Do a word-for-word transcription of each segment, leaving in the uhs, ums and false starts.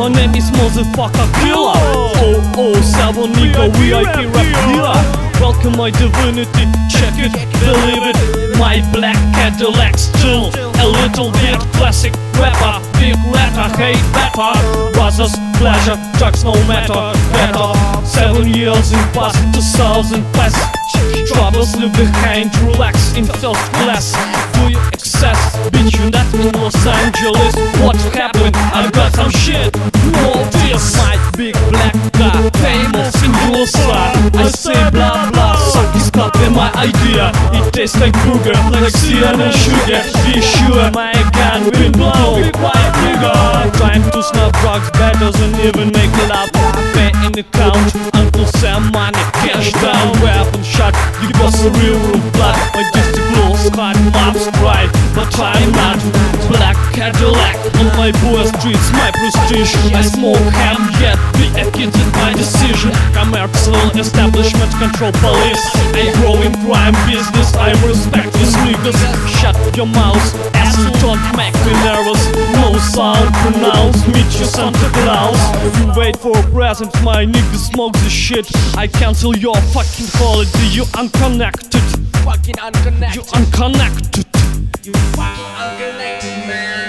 My name is Motherfucker Killer. oh oh seven nigga V I P rap dealer. Welcome my divinity, check it, believe it. My black Cadillac still a little bit classic rapper. Big letter, hate better. Brothers, pleasure, drugs no matter. Better. Seven years in past, two thousand past. Troubles leave behind, relax in first class. Do you excess? Bitch, you not in Los Angeles. What happened? I got some shit. Notice my big black car, famous in U S A. I say blah blah, suck is copy my idea. It tastes like booger, like cyan and sugar. Be sure my gun will blow, big white nigga. Trying to snap drugs better than even make love. Pay in account, Uncle Sam money, cash down, weapon shot. You got the real room blood. My disciples, hard maps cry, but I'm not. Black Cadillac on my boy streets, my prestige. I smoke ham yet, be a kid in my decision. Commercial establishment, control police. I grow in crime business, I respect these niggas. Shut your mouth, asshole, don't make me nervous. No sound pronounced, meet you Santa Claus. You wait for a present, my nigga smoke the shit. I cancel your fucking holiday, you unconnected. Fucking unconnected. You unconnected. You fucking unconnected, man.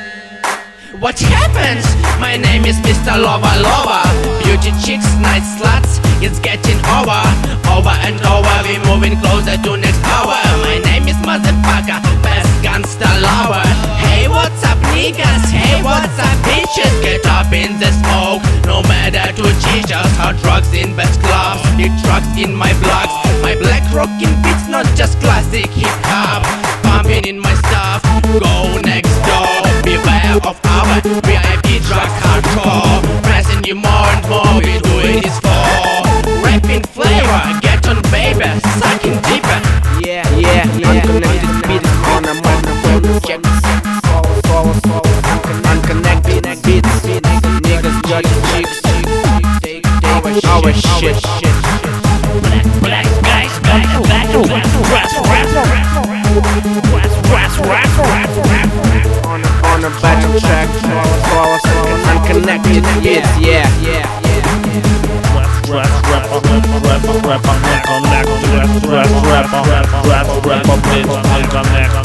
What happens? My name is Mister Lover Lover. Beauty chicks, night sluts, it's getting over. Over and over, we moving closer to next hour. My name is Motherfucker, best gangster lover. Hey, what's up niggas? Hey, what's up bitches? Get up in the smoke, no matter to teach us. Hot drugs in best clubs, big trucks in my blocks. My black rockin' beats, not just classic hip-hop. Pumping in my stuff, go next door. Beware of our V I P drug hardcore. Pressing you more and more, we doing this for rapping flavor, get on baby, sucking deeper. Yeah, yeah, yeah. Unconnected beats on a microphone. Check follow, follow, follow. Unconnected beats, niggas judging chicks. Take, take our shit, shit. Black guys, back, back, rap, rap, rap, rap, rap, rap. On a, on a battle track, follow, follow. Unconnected beats, yeah, yeah. Rap, rap, rap, rap, rap, unconnected. Rap, rap, rap, rap, rap, bitch, unconnected.